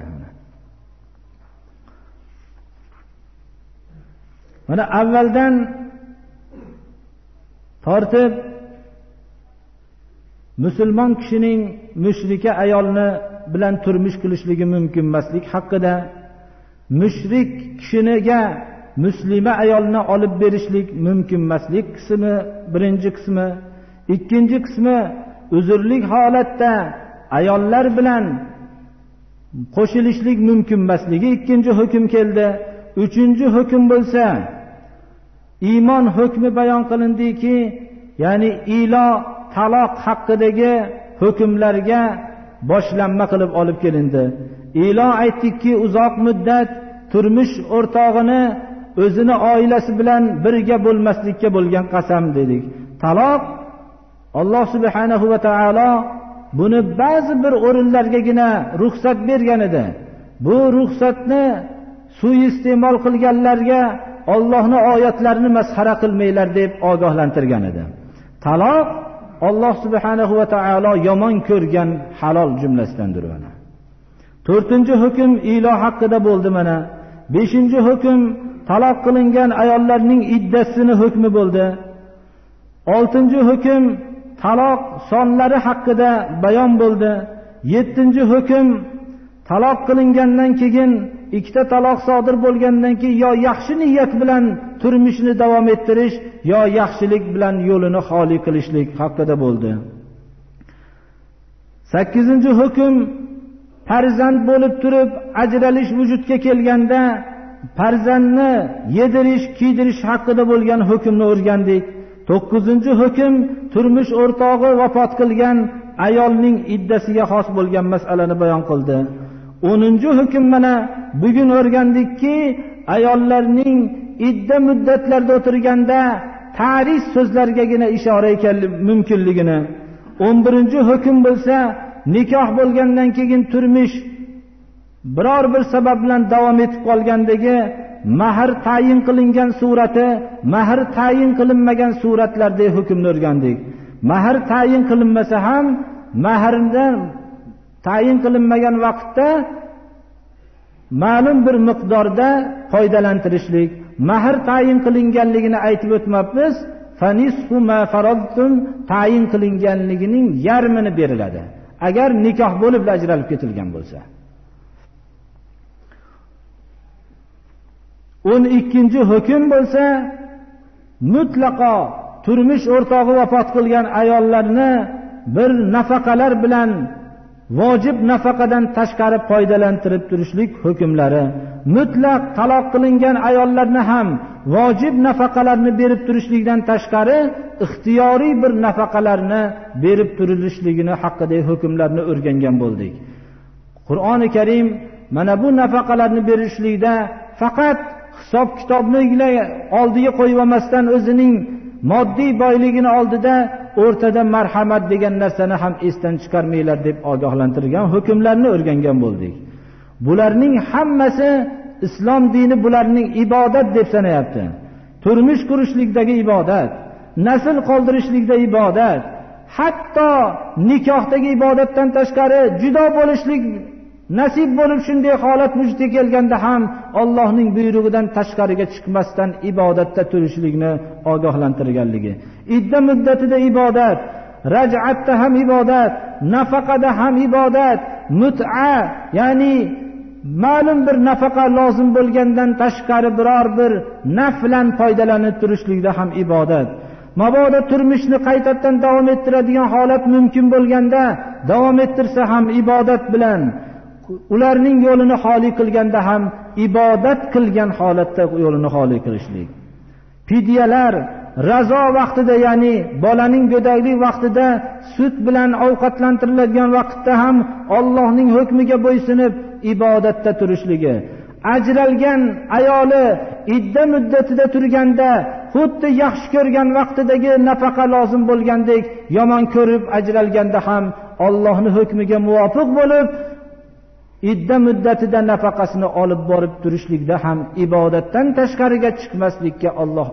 Speaker 2: Mana avvaldan tortib musulmon kishining mushrika ayolni bilan turmush qilishligi mumkin emaslik haqida, mushrik kishiniga muslima ayolni olib berishlik mumkin emaslik qismi birinchi qismi. Ikkinchi qismi uzrlik holatda ayollar bilan qo'shilishlik mumkin emasligi ikkinchi hukm keldi. Uchinchi hukm bo'lsa iymon hukmi bayon qilindiki, ya'ni ilo taloq haqidagi hukmlarga boshlanma qilib olib kelindi. Ilo aytdikki, uzoq muddat turmush o'rtog'ini o'zini oilasi bilan birga bo'lmaslikka bo'lgan qasam dedik. Taloq Alloh subhanahu va taolo buni ba'zi bir o'rinlargagina ruxsat bergan edi. Bu ruxsatni suiiste'mol qilganlarga Allohning oyatlarini masxara qilmanglar deb ogohlantirgan edi. Taloq Alloh subhanahu va taolo yomon ko'rgan halol jumlasidandir mana. 4-chi hukm ilo haqida bo'ldi mana. 5-chi hukm taloq qilingan ayollarning iddasini hukmi bo'ldi. 6-chi hukm taloq sonlari haqida bayon bo'ldi. 7-chi hukm taloq qilingandan keyin ikkita taloq sodir bo'lgandan keyin yo yaxshi niyat bilan turmushni davom ettirish yo yaxshilik bilan yo'lini xoli qilishlik haqida bo'ldi. 8-chi hukm farzand bo'lib turib ajralish vujudga kelganda farzandni yedirish, kiydirish haqida bo'lgan hukmni o'rgandik. 9-chi hukm turmush o'rtog'i vafot qilgan ayolning iddasiga xos bo'lgan masalani bayon qildi. 10-chi hukm mana bugun o'rgandikki, ayollarning idda muddatlarida o'tirganda ta'ris so'zlargagina ishora ekanligi mumkinligini. 11-chi hukm bo'lsa nikoh bo'lgandan keyin turmush biror bir sabab bilan davom etib qolgandagi mahr tayin qilingan surati, mahr tayin qilinmagan suratlardagi hukmni o'rgandik. Mahr tayin qilinmasa ham mahrdan tayin qilinmagan vaqtda ma'lum bir miqdorda foydalantirishlik. Mahr tayin qilinganligini aytib o'tmabmiz. Fanisfu ma faradtum tayin qilinganligining yarmini beriladi. Agar nikoh bo'lib ajralib ketilgan bo'lsa. 12-chi hukm bo'lsa mutlaqo turmush o'rtog'i vafot qilgan ayollarni bir nafaqalar bilan vojib nafaqadan tashqari foydalantirib turishlik hukmlari. Mutlaq taloq qilingan ayollarni ham vojib nafaqalarni berib turishlikdan tashqari ixtiyoriy bir nafaqalarni berib turilishligini haqidagi hukmlarni o'rgangan bo'ldik. Qur'oni Karim mana bu nafaqalarni berishlikda faqat hisob kitobni oldiga qo'yib olmasdan o'zining moddiy boyligini oldida o'rtada marhamat degan narsani ham esdan chiqarmanglar deb ogohlantirgan hukmlarni o'rgangan bo'ldik. Bularning hammasi islom dini bularning ibodat deb sanayapti. Turmush qurishlikdagi ibodat, nasl qoldirishlikdagi ibodat, hatto nikohdagi ibodatdan tashqari judo bo'lishlik nasib bo'lib shunday holat vujudga kelganda ham Allohning buyrug'idan tashqariga chiqmasdan ibodatda turishlikni ogohlantirganligi. Idda muddatida ibodat, raj'atda ham ibodat, nafaqada ham ibodat, mut'a ya'ni ma'lum bir nafaqa lozim bo'lgandan tashqari biror bir naflan foydalanib turishlikda ham ibodat. Mabodo turmushni qaytadan davom ettiradigan holat mumkin bo'lganda davom ettirsa ham ibodat bilan, ularning yo'lini xoli qilganda ham ibodat qilgan holatda yo'lini xoli qilishlik. Fidyalar razo vaqtida ya'ni bolaning go'daklik vaqtida sut bilan ovqatlantiriladigan vaqtda ham Allohning hukmiga bo'ysunib ibodatda turishligi. Ajralgan ayoli idda muddatida turganda xuddi yaxshi ko'rgan vaqtidagi nafaqa lozim bo'lgandek yomon ko'rib ajralganda ham Allohning hukmiga muvofiq bo'lib idda muddatida nafaqasini olib borib turishlikda ham ibodatdan tashqariga chiqmaslikka Alloh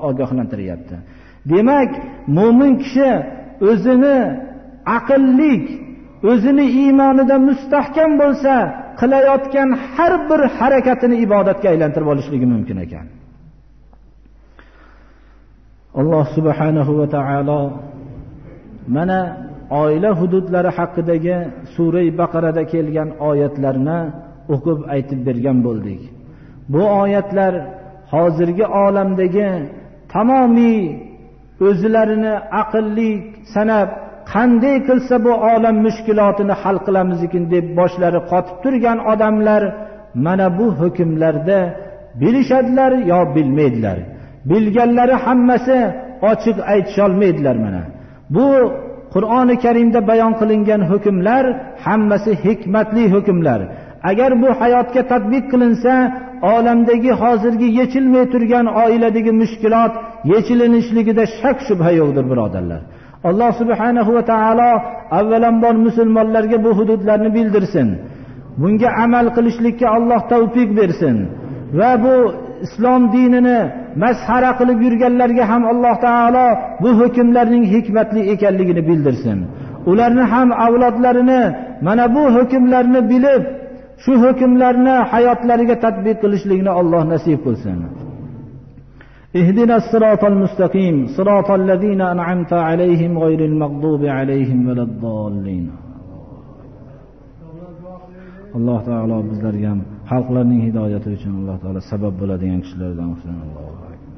Speaker 2: ogohlantiryapti. Demak, mu'min kishi o'zini aqllik, o'zini iymonida mustahkam bo'lsa, qilayotgan har bir harakatini ibodatga aylantirib olishligi mumkin ekan. Alloh subhanahu va taolo mana oila hududlari haqidagi sura-i Baqarada kelgan oyatlarni o'qib aytib bergan bo'ldik. Bu oyatlar hozirgi olamdagi tamomiy o'zlarini aqlli sanab qanday qilsa bu olam mushkulotini hal qilamiz ekan deb boshlari qotib turgan odamlar mana bu hukmlarda bilishadilar yo bilmaydilar. Bilganlari hammasi ochiq aytisha olmaydilar. Mana bu Qur'oni Karimda bayon qilingan hukmlar hammasi hikmatli hukmlar. Agar bu hayotga tatbiq qilinsa, olamdagi hozirgi yechilmay turgan oiladagi mushkulot yechilinishligida shak shubha yo'qdir, birodarlar. Alloh subhanahu va taolo avvalambor musulmonlarga bu hududlarni bildirsin. Bunga amal qilishlikka Alloh tavfiq bersin va bu islom dinini mazhara qilib yurganlarga ham Alloh taolo bu hukmlarning hikmatli ekanligini bildirsin. Ularni ham avlodlarini mana bu hukmlarni bilib, shu hukmlarni hayotlariga tatbiq qilishlikni Alloh nasib qilsin. Ihdinas siratal mustaqim, siratal ladzina an'amta alayhim ghayril maghdubi alayhim valaddallin. Alloh taolo bizlarga ham xalqlarning hidoyati uchun Alloh taolo sabab bo'ladigan kishilardan bo'lsin. Allohu akbar.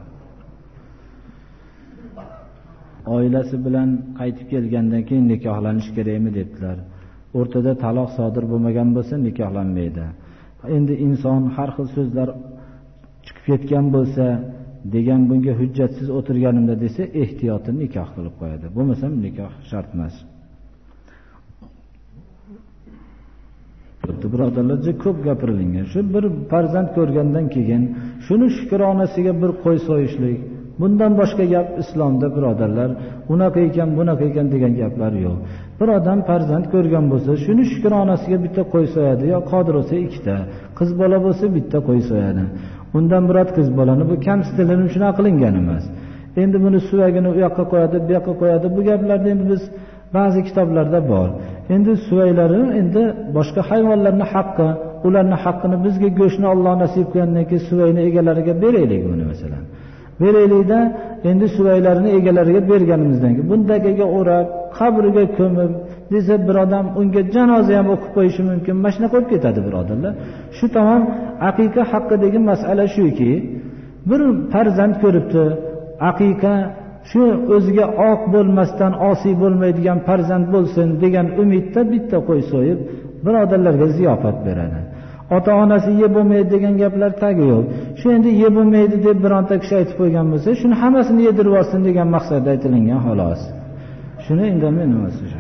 Speaker 2: Oilasi bilan qaytib kelgandan keyin nikohlanish kerakmi dedilar. O'rtada taloq sodir bo'lmagan bo'lsa nikohlanmaydi. Endi inson har xil so'zlar chiqib ketgan bo'lsa, degan bunga hujjatsiz o'tirganimda desa, ehtiyotini nikoh qilib qo'yadi. Bo'lmasam nikoh shart emas. Birodarlar, ko'p gapirilgan. Shu bir farzand ko'rgandan keyin shuni shukronasiga bir qo'y so'yishlik. Bundan boshqa gap islomda, birodarlar, unaqa ekan, bunaqa ekan degan gaplar yo'q. Bir odam farzand ko'rgan bo'lsa, shuni shukronasiga bitta qo'y so'yadi, yo qodir bo'lsa ikkita, qiz bola bo'lsa bitta qo'y so'yadi. Undan birat qiz bolani bu kamsitilinib shunaqa qilingan emas. Endi buni suvagini u yoqqa qo'yadi, bu yoqqa qo'yadi. Bu gaplarda endi biz ba'zi kitoblarda bor. Endi suvaylari endi boshqa hayvonlarning haqqi, ularning haqqini bizga go'shtni Alloh nasib qilgandan keyin suvayni egalariga beraylik buni masalan. Beraylikda endi suvaylarni egalariga berganimizdan keyin bundagiga o'rab, qabriga ko'mib desa bir odam unga janoza ham o'qib qo'yishi mumkin. Mashina qo'yib ketadi, birodarlar. Shu tamom aqiqa haqidagi masala shuki, bir farzand ko'ribdi, aqiqa shu o'ziga oq bo'lmasdan osiy bo'lmaydigan farzand bo'lsin degan umidda bitta qo'y so'yib birodarlarga ziyofat beradi. Ota-onasi yeb bo'lmaydi degan gaplar tagi yo'q. Shu endi yeb bo'lmaydi deb bironta kishi aytib qo'ygan bo'lsa, shuni hammasini yedirib olsin degan maqsadda aytilgan xolos. Shuni indamay nimasi shu.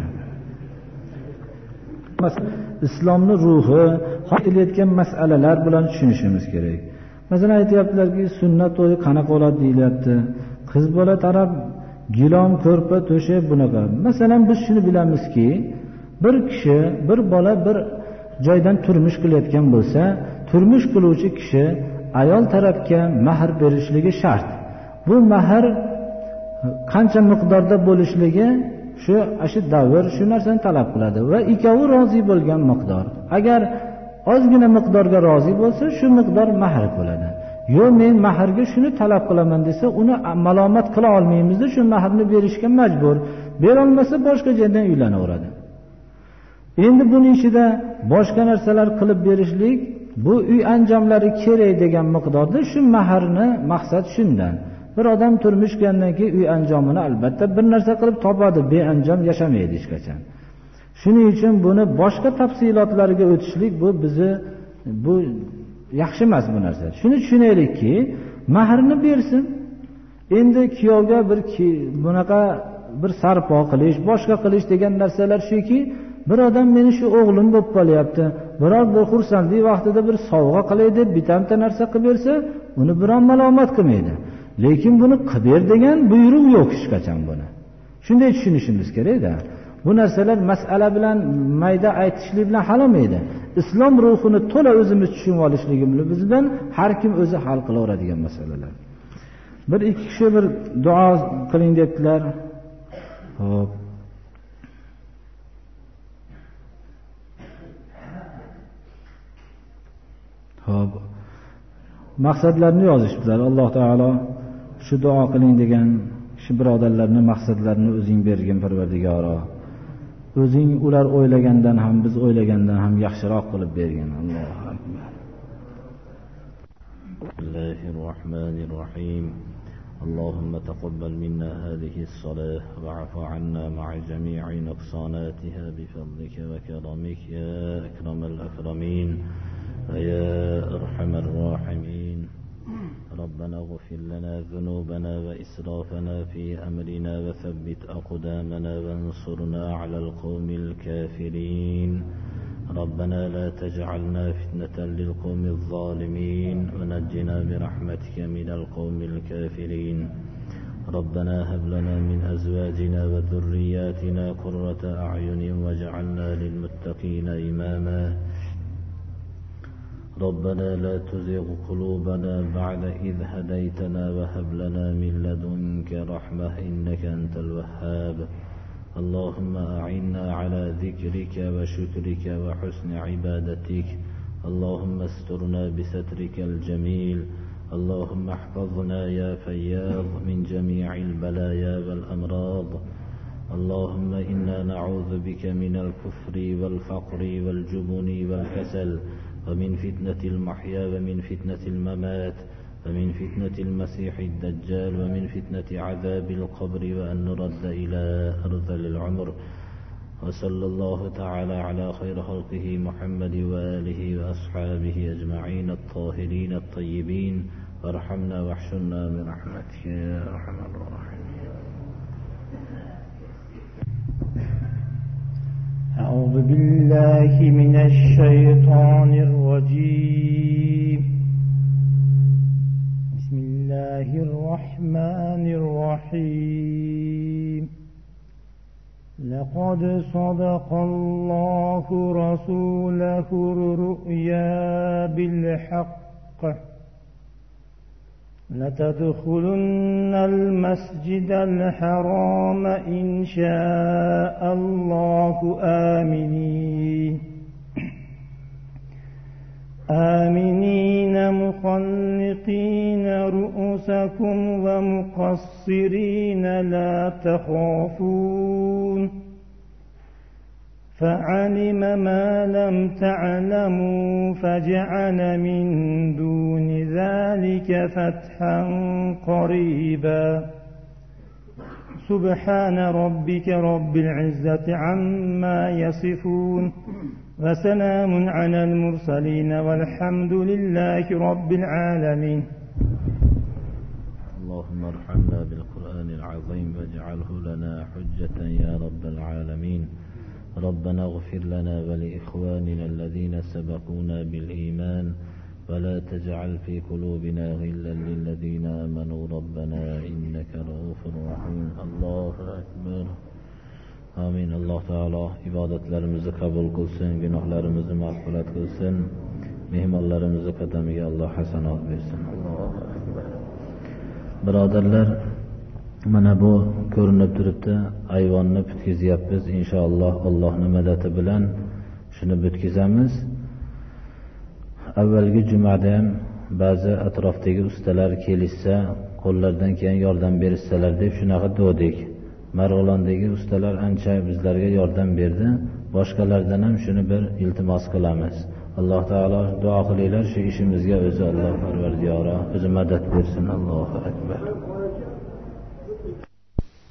Speaker 2: Islomning ruhi, haqqilayotgan masalalar bilan tushunishimiz kerak. Masalan, aytayaptilarki, sunnat to'yi qanaqa bo'ladi deyilyapti. Qiz bola taraf gilom, ko'rpa, to'shak bunaqa. Masalan, biz shuni bilamizki, bir kishi, bir bola bir joydan turmush qilayotgan bo'lsa, turmush qiluvchi kishi ayol tarafga mahr berishligi shart. Bu mahr qancha miqdorda bo'lishligi shu davr shu narsani talab qiladi va ikkovi rozi bo'lgan miqdor. Agar ozgina miqdorga rozi bo'lsa, shu miqdor mahr bo'ladi. Yo'q, men mahrga shuni talab qilaman desa, uni malomat qila olmaymiz-da, shu mahrni berishga majbur. Bera olmasa boshqa joydan uylanaveradi. Endi buning ichida boshqa narsalar qilib berishlik, bu uy anjomlari kerak degan miqdorda shu mahrni maqsad shundan. Bir odam turmush qurgandan keyin uy anjomini albatta bir narsa qilib topadi, beanjom yashamaydi hech qachon. Shuning uchun buni boshqa tafsilotlariga o'tishlik bu yaxshi emas bu narsa. Shuni tushunaylikki, mahrni bersin. Endi kuyovga bunaqa bir sarpo qilish, boshqa qilish degan narsalar shuki, bir odam meni shu o'g'lim bo'lib qolyapti, biror bir xursandlik vaqtida bir sovg'a qilay deb bitta narsa qilib bersa, uni biron malomat qilmaydi. Lekin buni qilib ber degan buyruq yo'q hech qachon buni. Shunday tushunishimiz kerak-da. Bu narsalar masala bilan mayda aytishlik bilan hal bo'lmaydi. Islom ruhini to'la o'zimiz tushunib olishligimiz bizdan har kim o'zi hal qilaveradigan masalalar. Bir ikki kishi bir duo qiling dedilar. Xo'p. Xo'p. Maqsadlarni yozishibdilar. Alloh taolo shu duo qiling degan shu birodarlarning maqsadlarini o'zing bergin Parvardigoro. O'zing ular o'ylagandan ham biz o'ylagandan ham yaxshiroq qilib bergin. Allohu akbar.
Speaker 3: Bismillahirrohmanirrohim. اللهم تقبل منا هذه الصلاة واعف عنا مع جميع نقصاناتها بفضلك وكرمك يا أكرم الأكرمين ويا أرحم الراحمين. ربنا اغفر لنا ذنوبنا وإسرافنا في أمرنا وثبت أقدامنا وانصرنا على القوم الكافرين. ربنا لا تجعلنا فتنة للقوم الظالمين ونجنا برحمتك من القوم الكافرين. ربنا هب لنا من أزواجنا وذرياتنا قرة أعين واجعلنا للمتقين إماما. ربنا لا تزغ قلوبنا بعد إذ هديتنا وهب لنا من لدنك رحمة إنك أنت الوهاب. اللهم أعنا على ذكرك وشكرك وحسن عبادتك. اللهم استرنا بسترك الجميل. اللهم احفظنا يا فياض من جميع البلايا والأمراض. اللهم إنا نعوذ بك من الكفر والفقر والجبن والكسل ومن فتنة المحيا ومن فتنة الممات ومن فتنة المسيح الدجال ومن فتنة عذاب القبر وأن نرد إلى أرذل العمر. وصلى الله تعالى على خير خلقه محمد وآله وأصحابه أجمعين الطاهرين الطيبين. وارحمنا واحشرنا برحمتك يا أرحم الراحمين.
Speaker 4: أعوذ بالله من الشيطان الرجيم. بسم الله الرحمن الرحيم. لقد صدق الله رسوله الرؤيا بالحق لتدخلن المسجد الحرام إن شاء الله آمنين مخلقين رؤوسكم ومقصرين لا تخافون فعلم ما لم تعلموا فجعل من دون ذلك فتحا قريبا. سبحان ربك رب العزة عما يصفون وسلام على المرسلين والحمد لله رب العالمين.
Speaker 3: اللهم ارحمنا بالقرآن العظيم واجعله لنا حجة يا رب العالمين. ربنا اغفر لنا ولإخواننا الذين سبقونا بالإيمان ولا تجعل في قلوبنا غلا للذين آمنوا ربنا إنك رؤوف رحيم. الله أكبر. آمين. الله تعالى ibodatlarimizni qabul qilsin, gunohlarimizni mag'firat qilsin, mehmonlarimizni qadamiga Alloh hasanat bersin. Allohu akbar. Birodarlar, mana bu ko'rinib turibdi, ayvonni bitkizyapmiz. Inshaalloh Allohning madadi bilan shuni bitkizamiz. Avvalgi jumada ham ba'zi atrofdagi ustalar kelishsa, qo'llaridan kelgan yordam berishsalar deb shunaqa dedik. Marg'ilondagi ustalar ancha bizlarga yordam berdi. Boshqalardan ham shuni bir iltimos qilamiz. Alloh taolo duo qilinglar, shu ishimizga o'zi Alloh Parvardigori o'zi madad bersin. Allohu akbar.